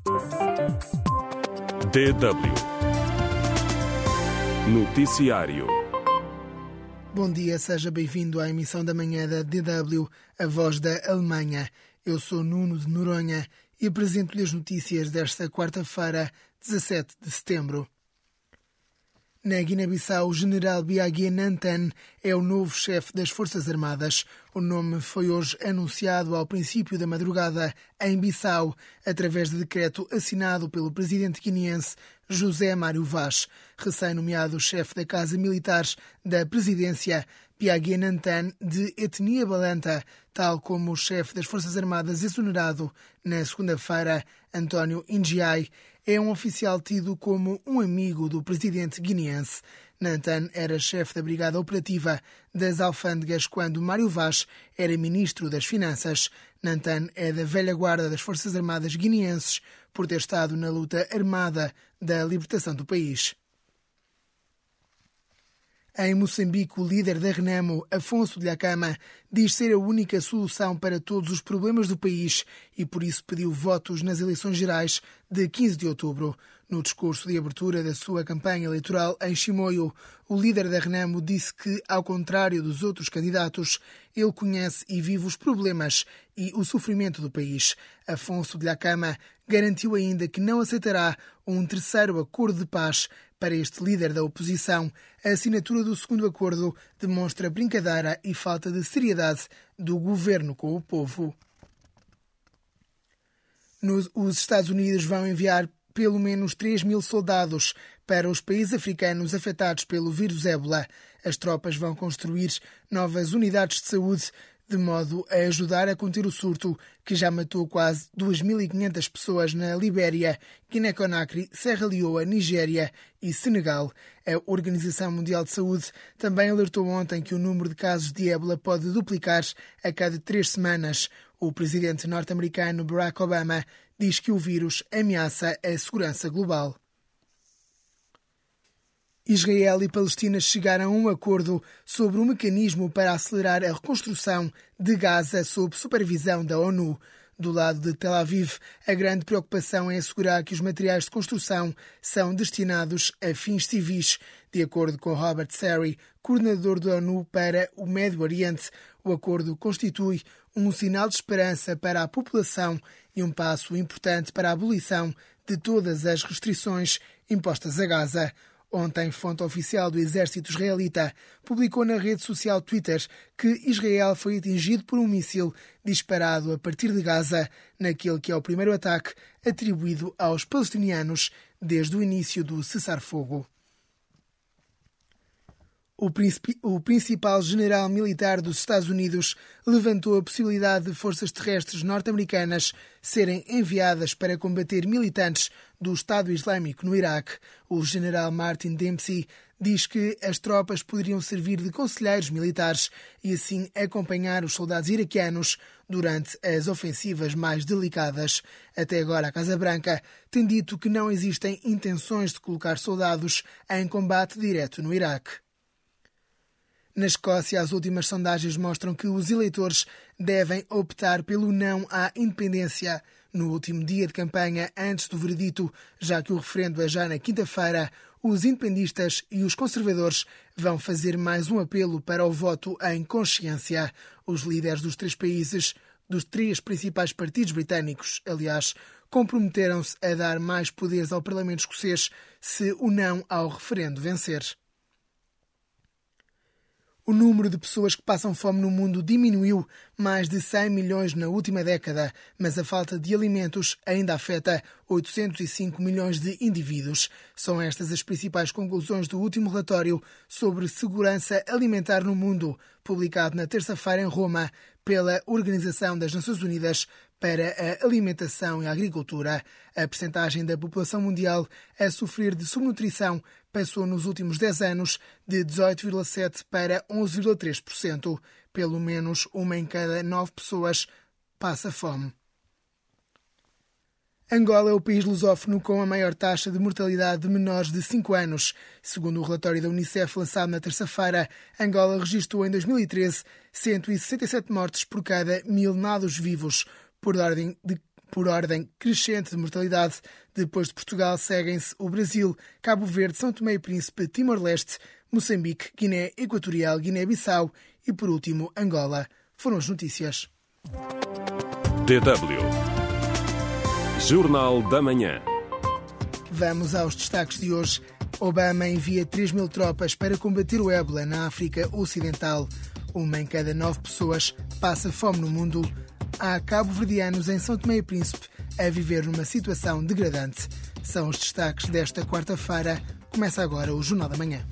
DW Noticiário. Bom dia, seja bem-vindo à emissão da manhã da DW, a voz da Alemanha. Eu sou Nuno de Noronha e apresento-lhe as notícias desta quarta-feira, 17 de setembro. Na Guiné-Bissau, o general Biagué Nantan é o novo chefe das Forças Armadas. O nome foi hoje anunciado ao princípio da madrugada em Bissau, através de decreto assinado pelo presidente guineense José Mário Vaz. Recém-nomeado chefe da Casa Militar da Presidência, Biagué Nantan, de etnia balanta, tal como o chefe das Forças Armadas exonerado na segunda-feira, António Indiaye, é um oficial tido como um amigo do presidente guineense. Nantan era chefe da Brigada Operativa das Alfândegas quando Mário Vaz era ministro das Finanças. Nantan é da velha guarda das Forças Armadas guineenses por ter estado na luta armada da libertação do país. Em Moçambique, o líder da Renamo, Afonso Dhlakama, diz ser a única solução para todos os problemas do país e por isso pediu votos nas eleições gerais de 15 de outubro. No discurso de abertura da sua campanha eleitoral em Chimoio, o líder da Renamo disse que, ao contrário dos outros candidatos, ele conhece e vive os problemas e o sofrimento do país. Afonso Dhlakama garantiu ainda que não aceitará um terceiro acordo de paz. Para este líder da oposição, a assinatura do segundo acordo demonstra brincadeira e falta de seriedade do governo com o povo. Os Estados Unidos vão enviar pelo menos 3.000 soldados para os países africanos afetados pelo vírus ébola. As tropas vão construir novas unidades de saúde de modo a ajudar a conter o surto, que já matou quase 2.500 pessoas na Libéria, Guiné-Conakry, Serra Leoa, Nigéria e Senegal. A Organização Mundial de Saúde também alertou ontem que o número de casos de ébola pode duplicar a cada 3 semanas. O presidente norte-americano Barack Obama diz que o vírus ameaça a segurança global. Israel e Palestina chegaram a um acordo sobre um mecanismo para acelerar a reconstrução de Gaza sob supervisão da ONU. Do lado de Tel Aviv, a grande preocupação é assegurar que os materiais de construção são destinados a fins civis. De acordo com Robert Sari, coordenador da ONU para o Médio Oriente, o acordo constitui um sinal de esperança para a população e um passo importante para a abolição de todas as restrições impostas a Gaza. Ontem, fonte oficial do exército israelita publicou na rede social Twitter que Israel foi atingido por um míssil disparado a partir de Gaza, naquele que é o primeiro ataque atribuído aos palestinianos desde o início do cessar-fogo. O principal general militar dos Estados Unidos levantou a possibilidade de forças terrestres norte-americanas serem enviadas para combater militantes do Estado Islâmico no Iraque. O general Martin Dempsey diz que as tropas poderiam servir de conselheiros militares e assim acompanhar os soldados iraquianos durante as ofensivas mais delicadas. Até agora, a Casa Branca tem dito que não existem intenções de colocar soldados em combate direto no Iraque. Na Escócia, as últimas sondagens mostram que os eleitores devem optar pelo não à independência no último dia de campanha antes do veredito, já que o referendo é já na quinta-feira. Os independistas e os conservadores vão fazer mais um apelo para o voto em consciência. Os líderes dos 3 países, dos 3 principais partidos britânicos, aliás, comprometeram-se a dar mais poderes ao Parlamento escocês se o não ao referendo vencer. O número de pessoas que passam fome no mundo diminuiu mais de 100 milhões na última década, mas a falta de alimentos ainda afeta 805 milhões de indivíduos. São estas as principais conclusões do último relatório sobre segurança alimentar no mundo, publicado na terça-feira em Roma pela Organização das Nações Unidas para a Alimentação e a Agricultura. A percentagem da população mundial a sofrer de subnutrição passou nos últimos 10 anos de 18,7% para 11,3%. Pelo menos 1 em cada 9 pessoas passa fome. Angola é o país lusófono com a maior taxa de mortalidade de menores de 5 anos. Segundo o relatório da Unicef lançado na terça-feira, Angola registrou em 2013 167 mortes por cada 1000 nados vivos. Por ordem Por ordem crescente de mortalidade, depois de Portugal, seguem-se o Brasil, Cabo Verde, São Tomé e Príncipe, Timor-Leste, Moçambique, Guiné Equatorial, Guiné-Bissau e, por último, Angola. Foram as notícias. DW Jornal da Manhã. Vamos aos destaques de hoje. Obama envia 3.000 tropas para combater o ébola na África Ocidental. Uma em cada 9 pessoas passa fome no mundo. Há cabo-verdianos em São Tomé e Príncipe a viver numa situação degradante. São os destaques desta quarta-feira. Começa agora o Jornal da Manhã.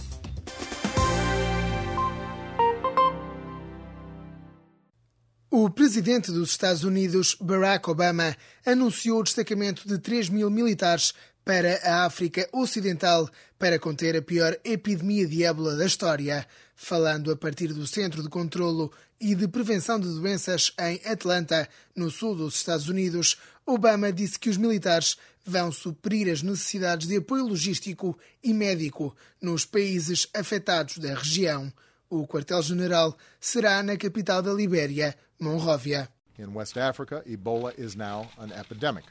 O presidente dos Estados Unidos, Barack Obama, anunciou o destacamento de 3.000 militares para a África Ocidental para conter a pior epidemia de ébola da história. Falando a partir do Centro de Controlo e de Prevenção de Doenças em Atlanta, no sul dos Estados Unidos, Obama disse que os militares vão suprir as necessidades de apoio logístico e médico nos países afetados da região. O quartel-general será na capital da Libéria, Monróvia. In West Africa, Ebola is now an epidemic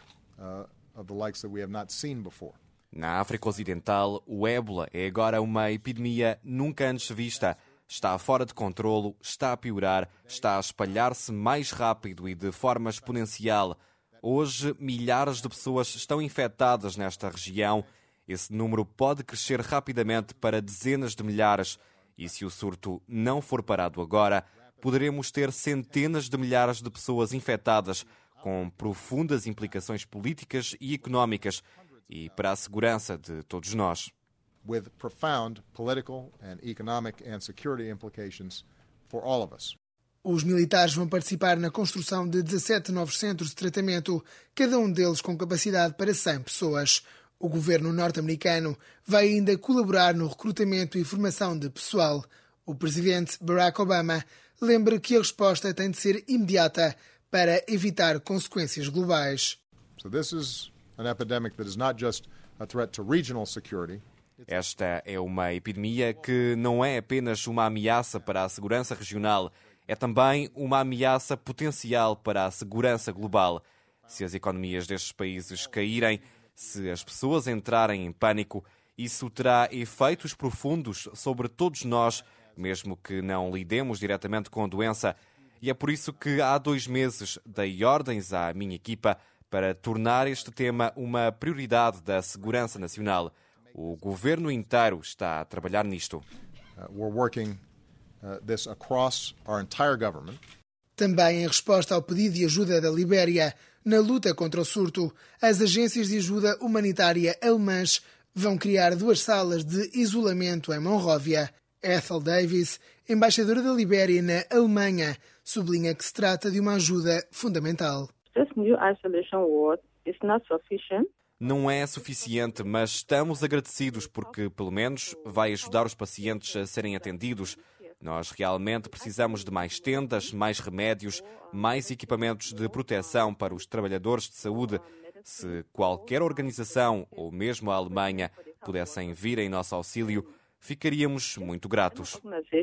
of the likes that we have not seen before. Na África Ocidental, o ébola é agora uma epidemia nunca antes vista. Está fora de controlo, está a piorar, está a espalhar-se mais rápido e de forma exponencial. Hoje, milhares de pessoas estão infectadas nesta região. Esse número pode crescer rapidamente para dezenas de milhares. E se o surto não for parado agora, poderemos ter centenas de milhares de pessoas infectadas, com profundas implicações políticas e económicas e para a segurança de todos nós. With profound political and economic and security implications for all of us. Os militares vão participar na construção de 17 novos centros de tratamento, cada um deles com capacidade para 100 pessoas. O governo norte-americano vai ainda colaborar no recrutamento e formação de pessoal. O presidente Barack Obama lembra que a resposta tem de ser imediata para evitar consequências globais. So this is an epidemic that is not just a threat to regional security. Esta é uma epidemia que não é apenas uma ameaça para a segurança regional, é também uma ameaça potencial para a segurança global. Se as economias destes países caírem, se as pessoas entrarem em pânico, isso terá efeitos profundos sobre todos nós, mesmo que não lidemos diretamente com a doença. E é por isso que há 2 meses dei ordens à minha equipa para tornar este tema uma prioridade da segurança nacional. O governo inteiro está a trabalhar nisto. We're working this across our entire government. Também em resposta ao pedido de ajuda da Libéria na luta contra o surto, as agências de ajuda humanitária alemãs vão criar 2 salas de isolamento em Monróvia. Ethel Davis, embaixadora da Libéria na Alemanha, sublinha que se trata de uma ajuda fundamental. This new isolation ward is not sufficient. Não é suficiente, mas estamos agradecidos porque, pelo menos, vai ajudar os pacientes a serem atendidos. Nós realmente precisamos de mais tendas, mais remédios, mais equipamentos de proteção para os trabalhadores de saúde. Se qualquer organização, ou mesmo a Alemanha, pudessem vir em nosso auxílio, ficaríamos muito gratos.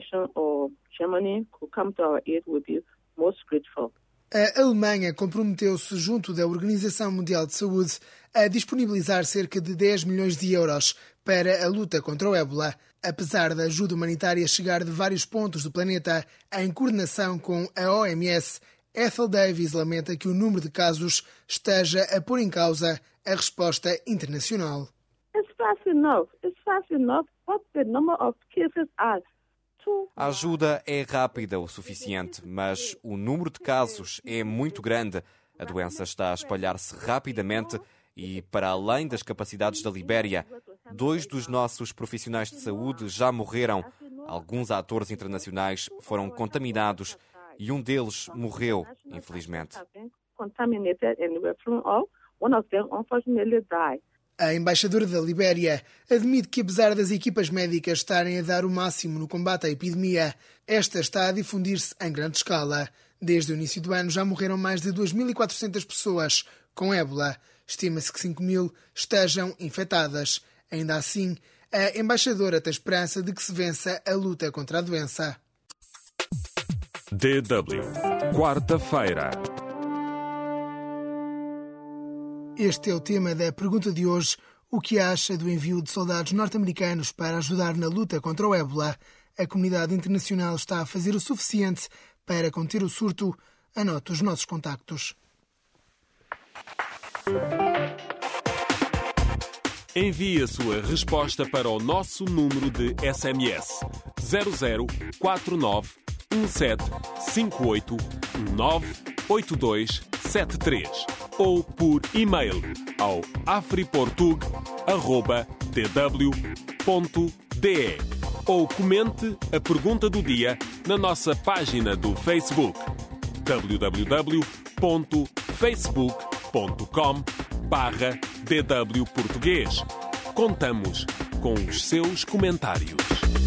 A Alemanha comprometeu-se junto da Organização Mundial de Saúde a disponibilizar cerca de 10 milhões de euros para a luta contra o ébola. Apesar da ajuda humanitária chegar de vários pontos do planeta em coordenação com a OMS, Ethel Davis lamenta que o número de casos esteja a pôr em causa a resposta internacional. A ajuda é rápida o suficiente, mas o número de casos é muito grande. A doença está a espalhar-se rapidamente e, para além das capacidades da Libéria, 2 dos nossos profissionais de saúde já morreram. Alguns atores internacionais foram contaminados e um deles morreu, infelizmente. A embaixadora da Libéria admite que, apesar das equipas médicas estarem a dar o máximo no combate à epidemia, esta está a difundir-se em grande escala. Desde o início do ano já morreram mais de 2.400 pessoas com ébola. Estima-se que 5.000 estejam infectadas. Ainda assim, a embaixadora tem esperança de que se vença a luta contra a doença. DW, quarta-feira. Este é o tema da pergunta de hoje. O que acha do envio de soldados norte-americanos para ajudar na luta contra o ébola? A comunidade internacional está a fazer o suficiente para conter o surto? Anote os nossos contactos. Envie a sua resposta para o nosso número de SMS 0049 17 58 98273 ou por e-mail ao afriportug@tw.de ou comente a pergunta do dia na nossa página do Facebook www.facebook.com/DW Português. Contamos com os seus comentários.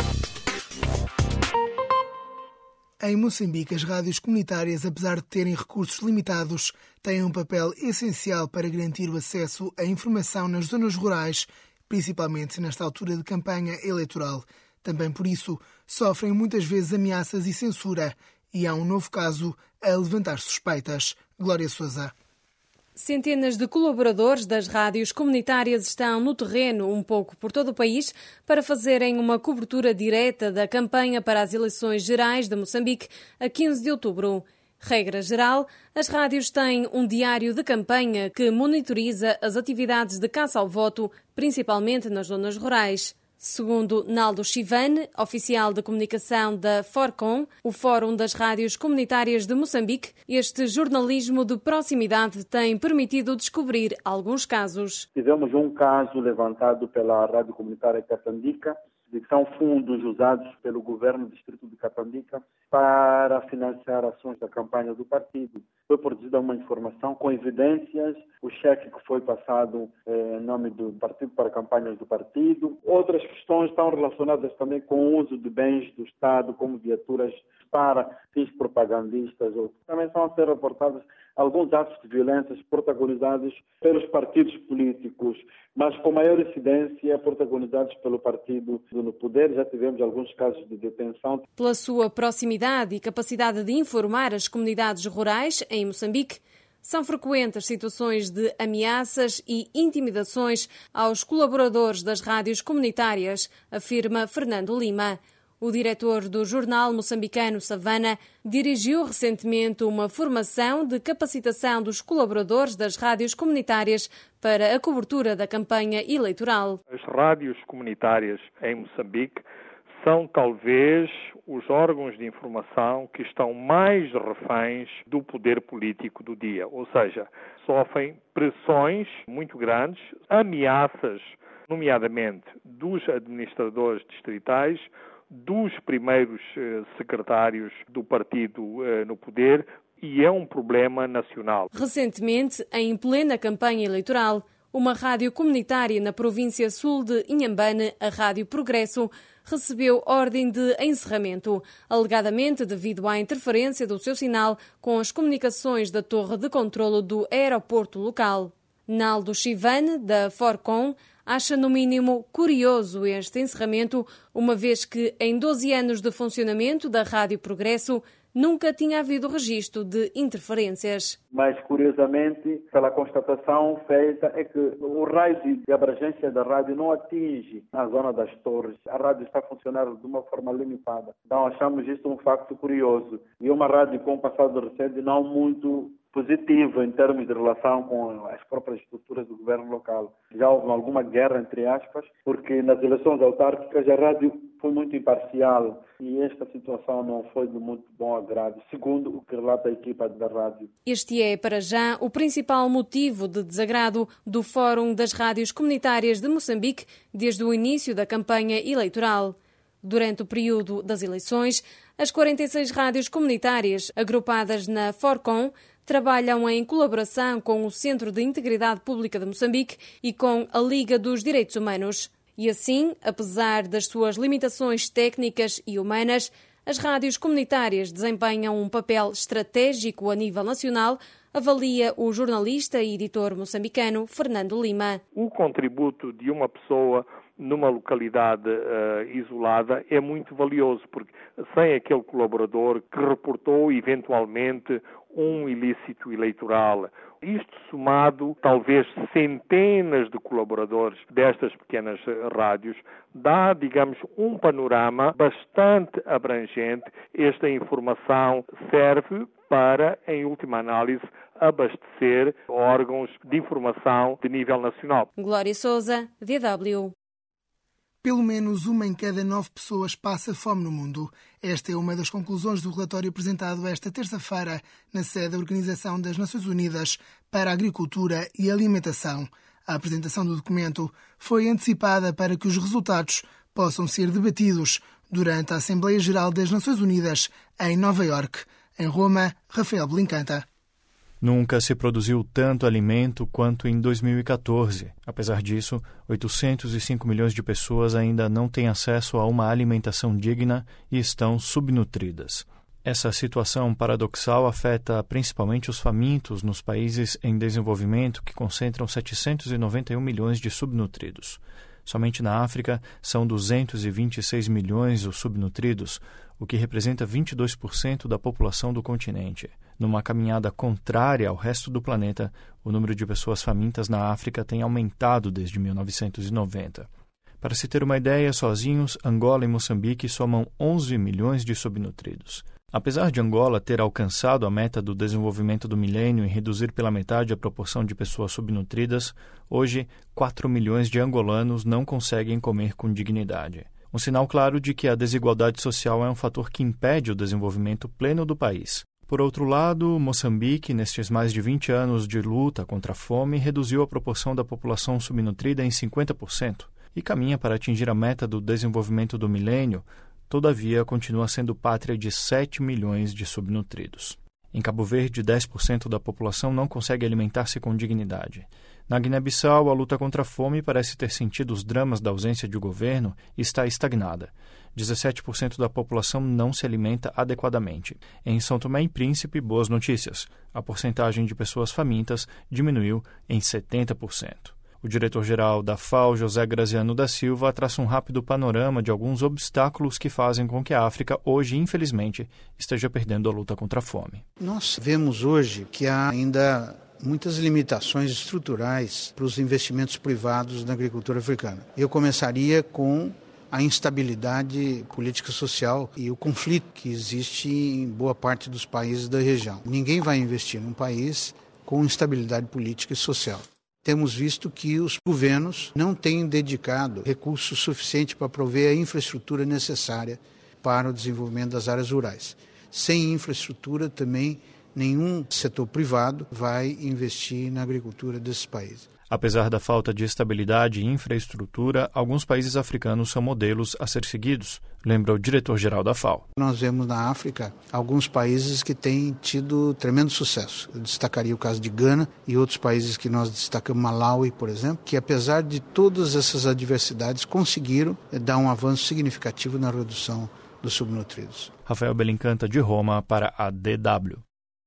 Em Moçambique, as rádios comunitárias, apesar de terem recursos limitados, têm um papel essencial para garantir o acesso à informação nas zonas rurais, principalmente nesta altura de campanha eleitoral. Também por isso, sofrem muitas vezes ameaças e censura, e há um novo caso a levantar suspeitas. Glória Sousa. Centenas de colaboradores das rádios comunitárias estão no terreno, um pouco por todo o país, para fazerem uma cobertura direta da campanha para as eleições gerais de Moçambique a 15 de outubro. Regra geral, as rádios têm um diário de campanha que monitoriza as atividades de caça ao voto, principalmente nas zonas rurais. Segundo Naldo Chivane, oficial de comunicação da Forcom, o Fórum das Rádios Comunitárias de Moçambique, este jornalismo de proximidade tem permitido descobrir alguns casos. Tivemos um caso levantado pela Rádio Comunitária Catandica, que são fundos usados pelo governo do distrito de Catandica para financiar ações da campanha do partido. Foi produzida uma informação com evidências, o cheque que foi passado em nome do partido para campanhas do partido. Outras questões estão relacionadas também com o uso de bens do Estado, como viaturas para fins propagandistas. Também são a ser reportados alguns atos de violência protagonizados pelos partidos políticos, mas com maior incidência protagonizados pelo partido no poder. Já tivemos alguns casos de detenção. Pela sua proximidade e capacidade de informar as comunidades rurais em Moçambique, são frequentes situações de ameaças e intimidações aos colaboradores das rádios comunitárias, afirma Fernando Lima. O diretor do jornal moçambicano Savana dirigiu recentemente uma formação de capacitação dos colaboradores das rádios comunitárias para a cobertura da campanha eleitoral. As rádios comunitárias em Moçambique são talvez os órgãos de informação que estão mais reféns do poder político do dia, ou seja, sofrem pressões muito grandes, ameaças, nomeadamente dos administradores distritais, dos primeiros secretários do partido no poder, e é um problema nacional. Recentemente, em plena campanha eleitoral, uma rádio comunitária na província sul de Inhambane, a Rádio Progresso, recebeu ordem de encerramento, alegadamente devido à interferência do seu sinal com as comunicações da torre de controlo do aeroporto local. Naldo Chivane, da Forcom, acha no mínimo curioso este encerramento, uma vez que em 12 anos de funcionamento da Rádio Progresso nunca tinha havido registro de interferências. Mas, curiosamente, pela constatação feita, é que o raio de abrangência da rádio não atinge a zona das torres. A rádio está a funcionar de uma forma limitada. Então, achamos isso um facto curioso. E uma rádio com um passado recente não muito positivo em termos de relação com as próprias estruturas do governo local. Já houve alguma guerra, entre aspas, porque nas eleições autárquicas a rádio foi muito imparcial e esta situação não foi de muito bom agrado, segundo o que relata a equipa da rádio. Este é, para já, o principal motivo de desagrado do Fórum das Rádios Comunitárias de Moçambique desde o início da campanha eleitoral. Durante o período das eleições, as 46 rádios comunitárias agrupadas na Forcom trabalham em colaboração com o Centro de Integridade Pública de Moçambique e com a Liga dos Direitos Humanos. E assim, apesar das suas limitações técnicas e humanas, as rádios comunitárias desempenham um papel estratégico a nível nacional, avalia o jornalista e editor moçambicano Fernando Lima. O contributo de uma pessoa numa localidade isolada é muito valioso, porque sem aquele colaborador que reportou eventualmente um ilícito eleitoral. Isto somado, talvez centenas de colaboradores destas pequenas rádios, dá, digamos, um panorama bastante abrangente. Esta informação serve para, em última análise, abastecer órgãos de informação de nível nacional. Glória Sousa, DW. Pelo menos 1 em cada 9 pessoas passa fome no mundo. Esta é uma das conclusões do relatório apresentado esta terça-feira na sede da Organização das Nações Unidas para a Agricultura e Alimentação. A apresentação do documento foi antecipada para que os resultados possam ser debatidos durante a Assembleia Geral das Nações Unidas em Nova Iorque. Em Roma, Rafael Belincanta. Nunca se produziu tanto alimento quanto em 2014. Apesar disso, 805 milhões de pessoas ainda não têm acesso a uma alimentação digna e estão subnutridas. Essa situação paradoxal afeta principalmente os famintos nos países em desenvolvimento, que concentram 791 milhões de subnutridos. Somente na África são 226 milhões os subnutridos, o que representa 22% da população do continente. Numa caminhada contrária ao resto do planeta, o número de pessoas famintas na África tem aumentado desde 1990. Para se ter uma ideia, sozinhos, Angola e Moçambique somam 11 milhões de subnutridos. Apesar de Angola ter alcançado a meta do desenvolvimento do milênio e reduzir pela metade a proporção de pessoas subnutridas, hoje 4 milhões de angolanos não conseguem comer com dignidade. Um sinal claro de que a desigualdade social é um fator que impede o desenvolvimento pleno do país. Por outro lado, Moçambique, nestes mais de 20 anos de luta contra a fome, reduziu a proporção da população subnutrida em 50% e caminha para atingir a meta do desenvolvimento do milênio. Todavia, continua sendo pátria de 7 milhões de subnutridos. Em Cabo Verde, 10% da população não consegue alimentar-se com dignidade. Na Guiné-Bissau, a luta contra a fome parece ter sentido os dramas da ausência de governo e está estagnada. 17% da população não se alimenta adequadamente. Em São Tomé e Príncipe, boas notícias. A porcentagem de pessoas famintas diminuiu em 70%. O diretor-geral da FAO, José Graziano da Silva, traça um rápido panorama de alguns obstáculos que fazem com que a África, hoje, infelizmente, esteja perdendo a luta contra a fome. Nós vemos hoje que há ainda muitas limitações estruturais para os investimentos privados na agricultura africana. Eu começaria com a instabilidade política e social e o conflito que existe em boa parte dos países da região. Ninguém vai investir num país com instabilidade política e social. Temos visto que os governos não têm dedicado recursos suficientes para prover a infraestrutura necessária para o desenvolvimento das áreas rurais. Sem infraestrutura, também, nenhum setor privado vai investir na agricultura desses países. Apesar da falta de estabilidade e infraestrutura, alguns países africanos são modelos a ser seguidos, lembra o diretor-geral da FAO. Nós vemos na África alguns países que têm tido tremendo sucesso. Eu destacaria o caso de Gana e outros países que nós destacamos, Malawi, por exemplo, que apesar de todas essas adversidades conseguiram dar um avanço significativo na redução dos subnutridos. Rafael Belincanta, de Roma, para a DW.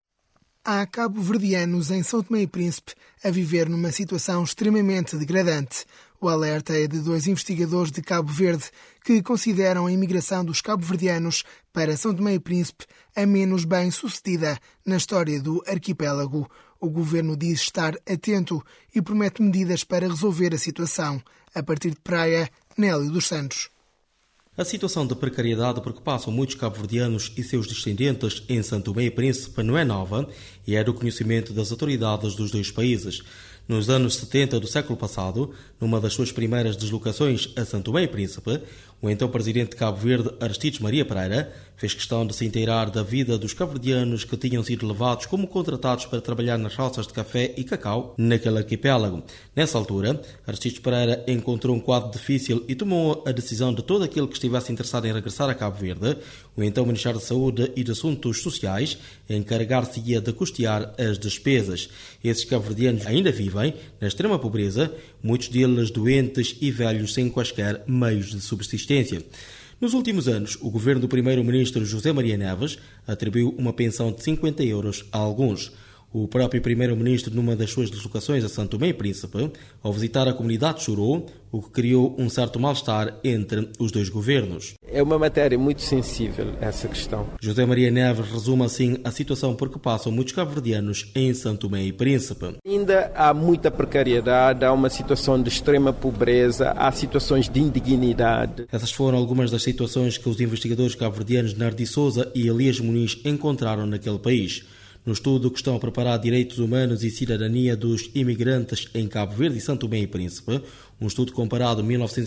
Há cabo-verdianos em São Tomé e Príncipe a viver numa situação extremamente degradante. O alerta é de 2 investigadores de Cabo Verde que consideram a imigração dos cabo-verdianos para São Tomé e Príncipe a menos bem-sucedida na história do arquipélago. O governo diz estar atento e promete medidas para resolver a situação. A partir de Praia, Nélio dos Santos. A situação de precariedade por que passam muitos cabo-verdianos e seus descendentes em São Tomé e Príncipe não é nova e é do conhecimento das autoridades dos 2 países. Nos anos 70 do século passado, numa das suas primeiras deslocações a São Tomé e Príncipe, o então presidente de Cabo Verde, Aristides Maria Pereira, fez questão de se inteirar da vida dos cabo-verdianos que tinham sido levados como contratados para trabalhar nas roças de café e cacau naquele arquipélago. Nessa altura, Aristides Pereira encontrou um quadro difícil e tomou a decisão de todo aquele que estivesse interessado em regressar a Cabo Verde, o então Ministério da Saúde e de Assuntos Sociais, encarregar-se-ia de custear as despesas. Esses cabo-verdianos ainda vivem na extrema pobreza, muitos deles doentes e velhos sem quaisquer meios de subsistência. Nos últimos anos, o governo do primeiro-ministro José Maria Neves atribuiu uma pensão de 50 euros a alguns. O próprio primeiro-ministro, numa das suas deslocações a São Tomé e Príncipe, ao visitar a comunidade, chorou, o que criou um certo mal-estar entre os dois governos. É uma matéria muito sensível, essa questão. José Maria Neves resume assim a situação por que passam muitos cabo-verdianos em São Tomé e Príncipe. Ainda há muita precariedade, há uma situação de extrema pobreza, há situações de indignidade. Essas foram algumas das situações que os investigadores cabo-verdianos Nardi Souza e Elias Muniz encontraram naquele país. No estudo que estão a preparar Direitos Humanos e Cidadania dos Imigrantes em Cabo Verde e São Tomé e Príncipe, um estudo comparado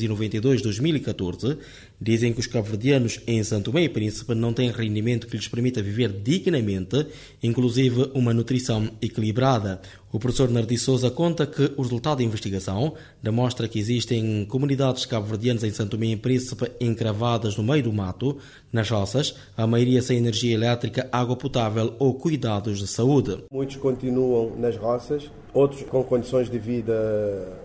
1992-2014, dizem que os cabo-verdianos em São Tomé e Príncipe não têm rendimento que lhes permita viver dignamente, inclusive uma nutrição equilibrada. O professor Nardi Souza conta que o resultado da investigação demonstra que existem comunidades cabo-verdianas em São Tomé e Príncipe encravadas no meio do mato, nas roças, a maioria sem energia elétrica, água potável ou cuidados de saúde. Muitos continuam nas roças, outros com condições de vida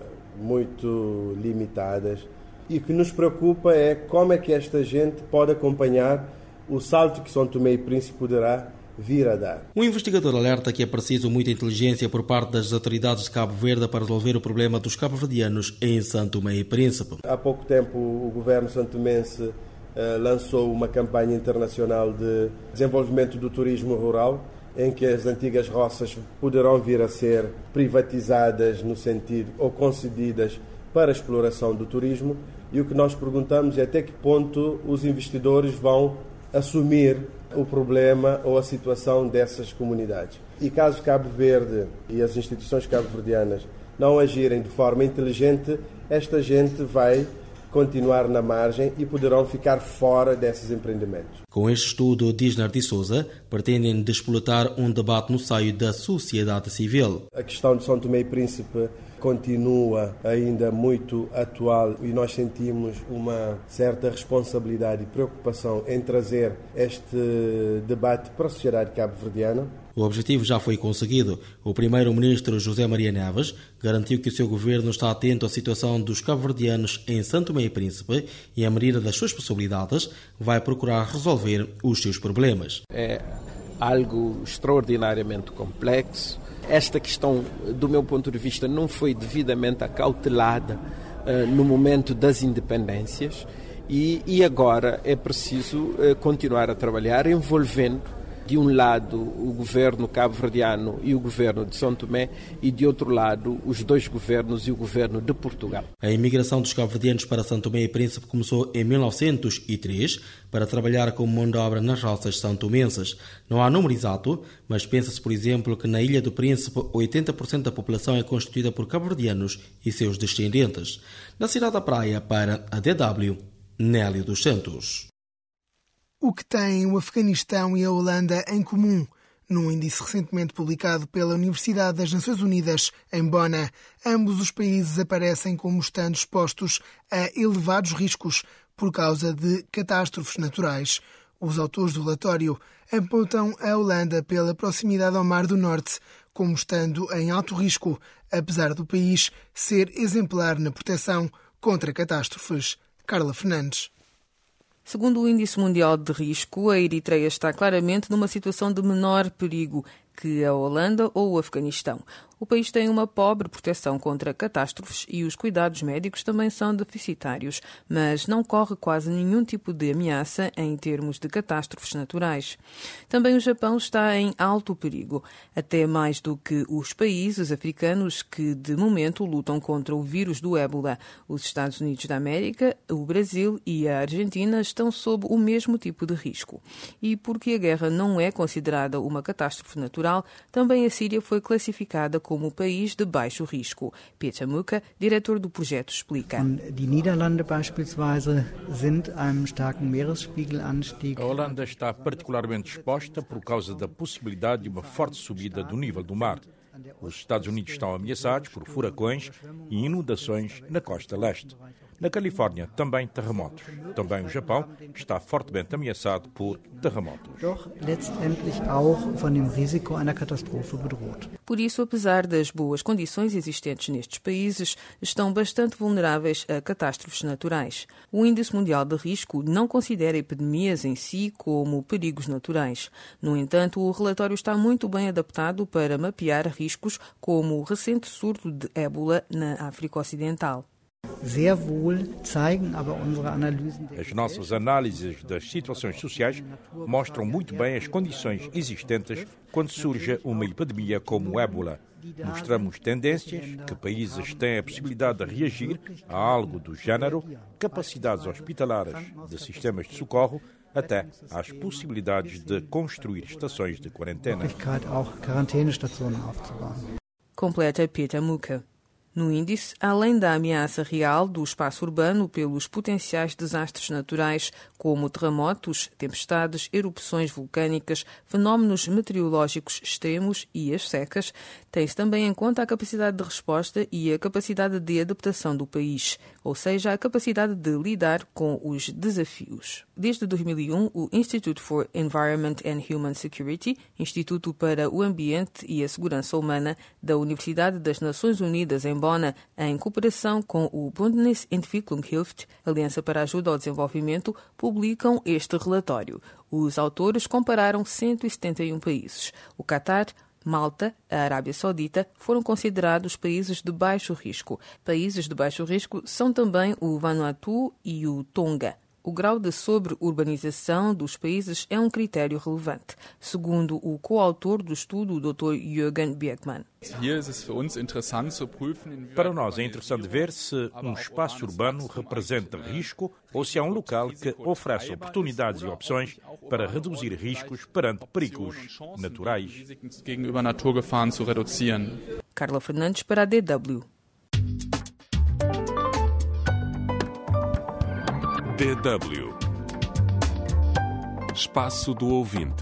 muito limitadas, e o que nos preocupa é como é que esta gente pode acompanhar o salto que São Tomé e Príncipe poderá vir a dar. O investigador alerta que é preciso muita inteligência por parte das autoridades de Cabo Verde para resolver o problema dos cabo-verdianos em São Tomé e Príncipe. Há pouco tempo o governo santomense lançou uma campanha internacional de desenvolvimento do turismo rural, em que as antigas roças poderão vir a ser privatizadas no sentido ou concedidas para a exploração do turismo, e o que nós perguntamos é até que ponto os investidores vão assumir o problema ou a situação dessas comunidades. E caso Cabo Verde e as instituições cabo-verdianas não agirem de forma inteligente, esta gente vai continuar na margem e poderão ficar fora desses empreendimentos. Com este estudo, diz Nardi Souza, pretendem despolutar um debate no seio da sociedade civil. A questão de São Tomé e Príncipe continua ainda muito atual e nós sentimos uma certa responsabilidade e preocupação em trazer este debate para a sociedade cabo-verdiana. O objetivo já foi conseguido. O primeiro-ministro José Maria Neves garantiu que o seu governo está atento à situação dos cabo-verdianos em São Tomé e Príncipe e, à medida das suas possibilidades, vai procurar resolver os seus problemas. É algo extraordinariamente complexo. Esta questão, do meu ponto de vista, não foi devidamente acautelada no momento das independências e agora é preciso continuar a trabalhar envolvendo, de um lado, o governo cabo-verdiano e o governo de São Tomé e, de outro lado, os dois governos e o governo de Portugal. A imigração dos cabo-verdianos para São Tomé e Príncipe começou em 1903 para trabalhar como mão de obra nas roças santomenses. Não há número exato, mas pensa-se, por exemplo, que na Ilha do Príncipe 80% da população é constituída por cabo-verdianos e seus descendentes. Na cidade da Praia, para a DW, Nélio dos Santos. O que têm o Afeganistão e a Holanda em comum? Num índice recentemente publicado pela Universidade das Nações Unidas, em Bona, ambos os países aparecem como estando expostos a elevados riscos por causa de catástrofes naturais. Os autores do relatório apontam a Holanda pela proximidade ao Mar do Norte como estando em alto risco, apesar do país ser exemplar na proteção contra catástrofes. Carla Fernandes. Segundo o Índice Mundial de Risco, a Eritreia está claramente numa situação de menor perigo que a Holanda ou o Afeganistão. O país tem uma pobre proteção contra catástrofes e os cuidados médicos também são deficitários, mas não corre quase nenhum tipo de ameaça em termos de catástrofes naturais. Também o Japão está em alto perigo, até mais do que os países africanos que, de momento, lutam contra o vírus do ébola. Os Estados Unidos da América, o Brasil e a Argentina estão sob o mesmo tipo de risco. E porque a guerra não é considerada uma catástrofe natural, também a Síria foi classificada como país de baixo risco. Peter Muka, diretor do projeto, explica. Die Niederlande beispielsweise sind einem starken Meeresspiegelanstieg. A Holanda está particularmente exposta por causa da possibilidade de uma forte subida do nível do mar. Os Estados Unidos estão ameaçados por furacões e inundações na costa leste. Na Califórnia, também terremotos. Também o Japão está fortemente ameaçado por terremotos. Por isso, apesar das boas condições existentes nestes países, estão bastante vulneráveis a catástrofes naturais. O Índice Mundial de Risco não considera epidemias em si como perigos naturais. No entanto, o relatório está muito bem adaptado para mapear riscos como o recente surto de ébola na África Ocidental. As nossas análises das situações sociais mostram muito bem as condições existentes quando surge uma epidemia como o ébola. Mostramos tendências, que países têm a possibilidade de reagir a algo do género, capacidades hospitalares de sistemas de socorro, até às possibilidades de construir estações de quarentena. Completa Peter Muka. No índice, além da ameaça real do espaço urbano pelos potenciais desastres naturais, como terremotos, tempestades, erupções vulcânicas, fenómenos meteorológicos extremos e as secas, tem-se também em conta a capacidade de resposta e a capacidade de adaptação do país, ou seja, a capacidade de lidar com os desafios. Desde 2001, o Institute for Environment and Human Security, Instituto para o Ambiente e a Segurança Humana da Universidade das Nações Unidas em Bona, em cooperação com o Bundesentwicklungshilfe, Aliança para a Ajuda ao Desenvolvimento, publicam este relatório. Os autores compararam 171 países. O Catar, Malta, a Arábia Saudita foram considerados países de baixo risco. Países de baixo risco são também o Vanuatu e o Tonga. O grau de sobreurbanização dos países é um critério relevante, segundo o coautor do estudo, o Dr. Jürgen Biermann. Para nós é interessante ver se um espaço urbano representa risco ou se é um local que oferece oportunidades e opções para reduzir riscos perante perigos naturais. Carla Fernandes para a DW. DW Espaço do Ouvinte.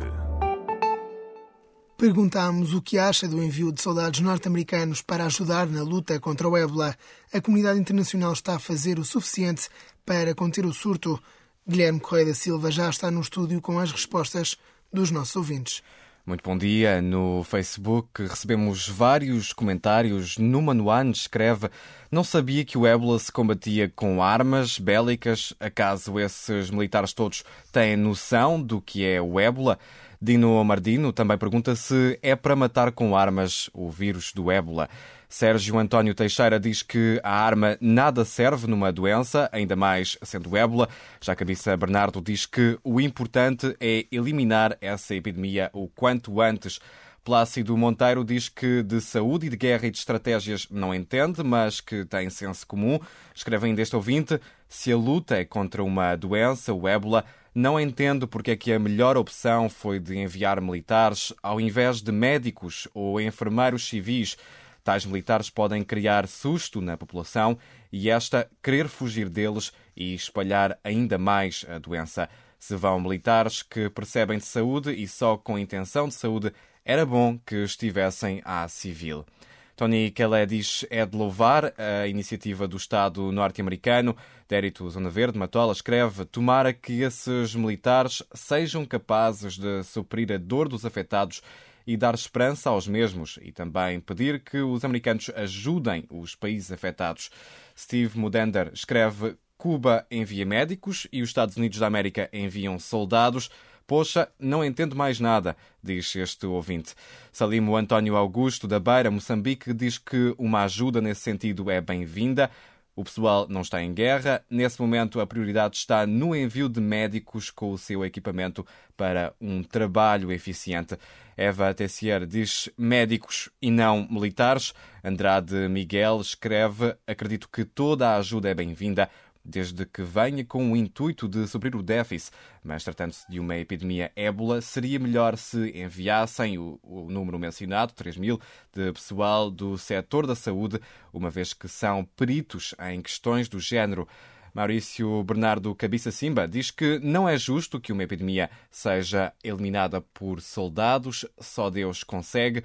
Perguntámos o que acha do envio de soldados norte-americanos para ajudar na luta contra o ébola. A comunidade internacional está a fazer o suficiente para conter o surto? Guilherme Correia da Silva já está no estúdio com as respostas dos nossos ouvintes. Muito bom dia. No Facebook recebemos vários comentários. Numa Nuan escreve: não sabia que o ébola se combatia com armas bélicas. Acaso esses militares todos têm noção do que é o ébola? Dino Mardino também pergunta se é para matar com armas o vírus do ébola. Sérgio António Teixeira diz que a arma nada serve numa doença, ainda mais sendo ébola. Já Cabeça Bernardo diz que o importante é eliminar essa epidemia o quanto antes. Plácido Monteiro diz que de saúde e de guerra e de estratégias não entende, mas que tem senso comum. Escreve ainda este ouvinte: se a luta é contra uma doença, o ébola, não entendo porque é que a melhor opção foi de enviar militares ao invés de médicos ou enfermeiros civis. Tais militares podem criar susto na população e esta querer fugir deles e espalhar ainda mais a doença. Se vão militares que percebem de saúde e só com intenção de saúde, era bom que estivessem à civil. Tony Kelly diz é de louvar a iniciativa do Estado norte-americano. Dérito Zona Verde Matola escreve: tomara que esses militares sejam capazes de suprir a dor dos afetados e dar esperança aos mesmos, e também pedir que os americanos ajudem os países afetados. Steve Mudender escreve: Cuba envia médicos e os Estados Unidos da América enviam soldados. Poxa, não entendo mais nada, diz este ouvinte. Salimo António Augusto da Beira, Moçambique, diz que uma ajuda nesse sentido é bem-vinda. O pessoal não está em guerra. Nesse momento, a prioridade está no envio de médicos com o seu equipamento para um trabalho eficiente. Eva Tessier diz médicos e não militares. Andrade Miguel escreve: acredito que toda a ajuda é bem-vinda, desde que venha com o intuito de suprir o déficit. Mas, tratando-se de uma epidemia ébola, seria melhor se enviassem o número mencionado, 3.000, de pessoal do setor da saúde, uma vez que são peritos em questões do género. Maurício Bernardo Cabeça Simba diz que não é justo que uma epidemia seja eliminada por soldados, só Deus consegue.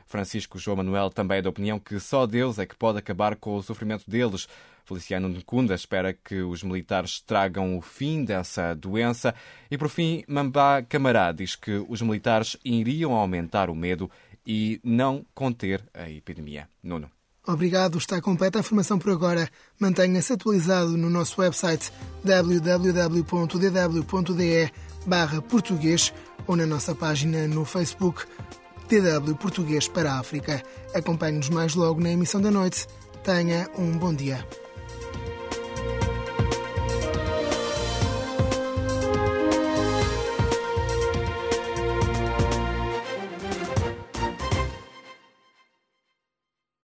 Francisco João Manuel também é da opinião que só Deus é que pode acabar com o sofrimento deles. Feliciano Ncunda espera que os militares tragam o fim dessa doença. E, por fim, Mambá Camará diz que os militares iriam aumentar o medo e não conter a epidemia. Nuno. Obrigado, está completa a informação por agora. Mantenha-se atualizado no nosso website www.dw.de/português ou na nossa página no Facebook DW Português para a África. Acompanhe-nos mais logo na emissão da noite. Tenha um bom dia.